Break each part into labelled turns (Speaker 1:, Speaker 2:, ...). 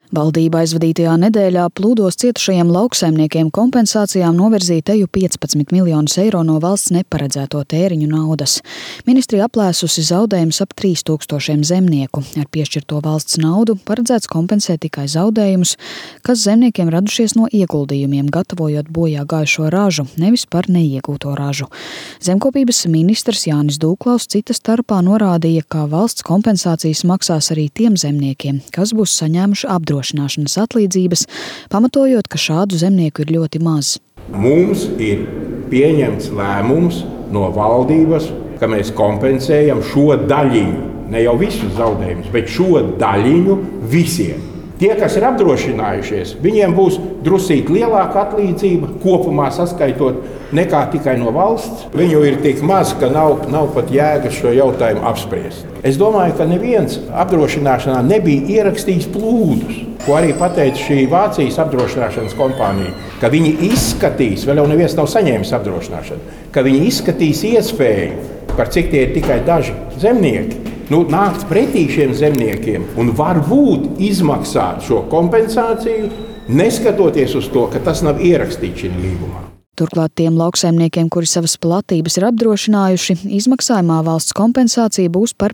Speaker 1: Valdība aizvadītajā nedēļā plūdos cietušajiem lauksaimniekiem kompensācijām novirzīja teju 15 miljonus eiro no valsts neparedzēto tēriņu naudas. Ministrija aplēsusi zaudējumus ap 3000 zemnieku. Ar piešķirto valsts naudu paredzēts kompensēt tikai zaudējumus, kas zemniekiem radušies no ieguldījumiem, gatavojot bojā gājušo ražu, nevis par neiegūto ražu. Zemkopības ministrs Jānis Dūklaus cita starpā norādīja, ka valsts kompensācijas maksās arī tiem zemniekiem, kas būs saņēmuši apdrošināšanas atlīdzības, pamatojot, ka šādu zemnieku ir ļoti maz.
Speaker 2: Mums ir pieņemts lēmums no valdības, ka mēs kompensējam šo daļiņu, ne jau visus zaudējumus, bet šo daļiņu visiem. Tie, kas ir apdrošinājušies, viņiem būs drusīt lielāka atlīdzība, kopumā saskaitot, nekā tikai no valsts. Viņu ir tik maz, ka nav pat jēgas šo jautājumu apspriest. Es domāju, ka neviens apdrošināšanā nebija ierakstījis plūdus, ko arī pateica šī Vācijas apdrošināšanas kompānija, ka viņi izskatīs, vēl jau neviens nav saņēmis apdrošināšanu, ka viņi izskatīs iespēju, par cik tie ir tikai daži zemnieki, nākt pretī šiem zemniekiem un varbūt izmaksāt šo kompensāciju, neskatoties uz to, ka tas nav ierakstīts šī līgumā.
Speaker 1: Turklāt tiem lauksaimniekiem, kuri savas platības ir apdrošinājuši, izmaksājumā valsts kompensācija būs par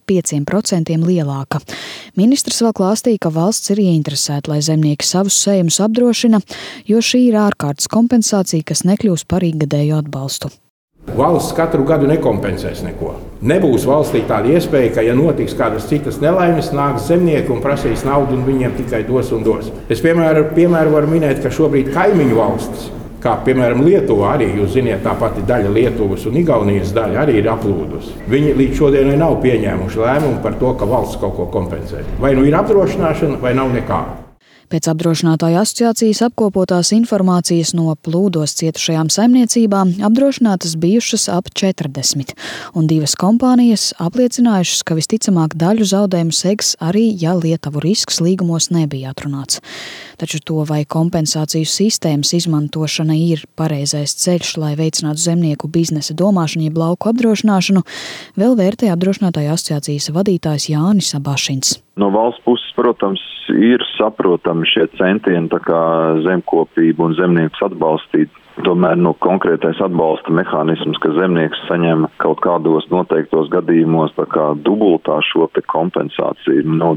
Speaker 1: 5% lielāka. Ministrs vēl klāstīja, ka valsts ir ieinteresēta, lai zemnieki savus sējumus apdrošina, jo šī ir ārkārtas kompensācija, kas nekļūs par ikgadēju atbalstu.
Speaker 2: Valsts katru gadu nekompensēs neko. Nebūs valstī tāda iespēja, ka, ja notiks kādas citas nelaimes, nāks zemnieki un prasīs naudu un viņiem tikai dos un dos. Es piemēru varu minēt, ka šobrīd kaimiņu valstis, kā piemēram Lietuva arī, jūs ziniet, tā pati daļa Lietuvas un Igaunijas daļa arī ir aplūdusi. Viņi līdz šodienai nav pieņēmuši lēmumu par to, ka valsts kaut ko kompensē. Vai nu ir apdrošināšana, vai nav nekā.
Speaker 1: Pēc apdrošinātāju asociācijas apkopotās informācijas no plūdos cietušajām saimniecībām apdrošinātas bijušas ap 40, un 2 kompānijas apliecinājušas, ka visticamāk daļu zaudējumu segs arī, ja lietuvu risks līgumos nebija atrunāts. Taču to, vai kompensāciju sistēmas izmantošana ir pareizais ceļš, lai veicinātu zemnieku biznesa domāšanu jeb lauku apdrošināšanu, vēl vērtē apdrošinātāju asociācijas vadītājs Jānis Abašins.
Speaker 3: No valsts puses, protams, ir saprotami šie centieni tā kā zemkopību un zemniekus atbalstīt. Tomēr konkrētais atbalsta mehānisms, ka zemnieks saņem kaut kādos noteiktos gadījumos tā kā dubultā šo te kompensāciju,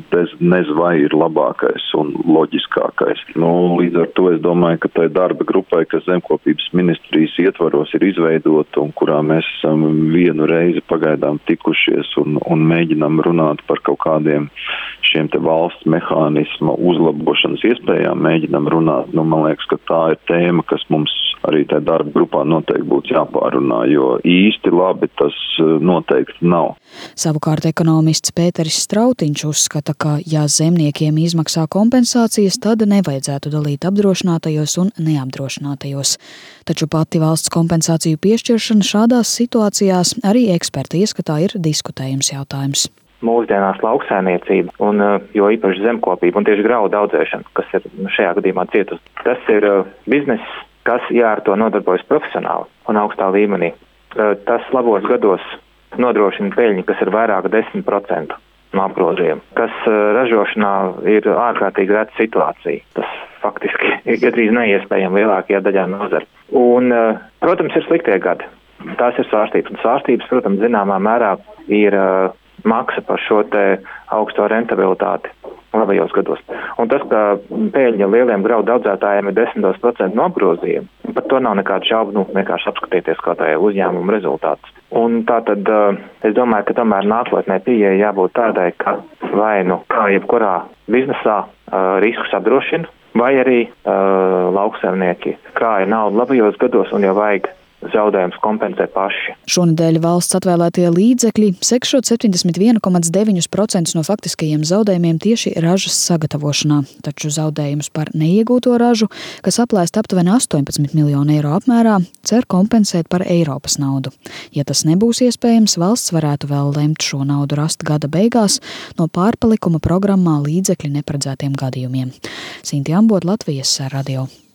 Speaker 3: nez vai ir labākais un loģiskākais. Līdz ar to es domāju, ka tai darba grupai, kas zemkopības ministrijas ietvaros ir izveidota un kurā mēs esam vienu reizi pagaidām tikušies un mēģinām runāt par kaut kādiem šiem te valsts mehānisma uzlabošanas iespējām, mēģinām runāt, man liekas, ka tā ir tēma, kas mums arī tā darba grupā noteikti būtu jāpārunā, jo īsti labi tas noteikti nav.
Speaker 1: Savukārt ekonomists Pēteris Strautiņš uzskata, ka, ja zemniekiem izmaksā kompensācijas, tad nevajadzētu dalīt apdrošinātajos un neapdrošinātajos. Taču pati valsts kompensāciju piešķiršana šādās situācijās arī eksperti ieskatā ir diskutējums jautājums.
Speaker 4: Mūsdienās lauksaimniecība un jo īpaši zemkopība un tieši graudu audzēšana, kas ir šajā gadījumā cietusi. Tas ir bizness, kas ar to nodarbojas profesionāli un augstā līmenī. Tas labos gados nodrošina peļņu, kas ir vairāk 10% no apgrozījuma, kas ražošanā ir ārkārtīgi reta situācija. Tas faktiski ir gandrīz neiespējami lielākajā daļā nozara. Un, protams, ir sliktie gadi. Tās ir svārstības. Un svārstības, protams, zināmā mērā ir maksa par šo te augsto rentabilitāti labajos gados. Un tas, ka peļņa lieliem graudu audzētājiem ir 10% no apgrozījuma, par to nav nekāda šauba, vienkārši apskatieties kā tā uzņēmuma rezultāts. Un tātad es domāju, ka tomēr nākotnē pieeja jābūt tādai, ka vai kā jebkurā biznesā riskus apdrošina, vai arī lauksaimnieki krāja naudu labajos gados un jau vajag zaudējums kompensē paši.
Speaker 1: Šonedēļ valsts atvēlētie līdzekļi sekšot 71,9% no faktiskajiem zaudējumiem tieši ražas sagatavošanā, taču zaudējumus par neiegūto ražu, kas aplēst aptuveni 18 miljonu eiro apmērā, cer kompensēt par Eiropas naudu. Ja tas nebūs iespējams, valsts varētu vēl lemt šo naudu rast gada beigās no pārpalikuma programmā līdzekļi neparedzētiem gadījumiem. Sinti Ambot, Latvijas radio.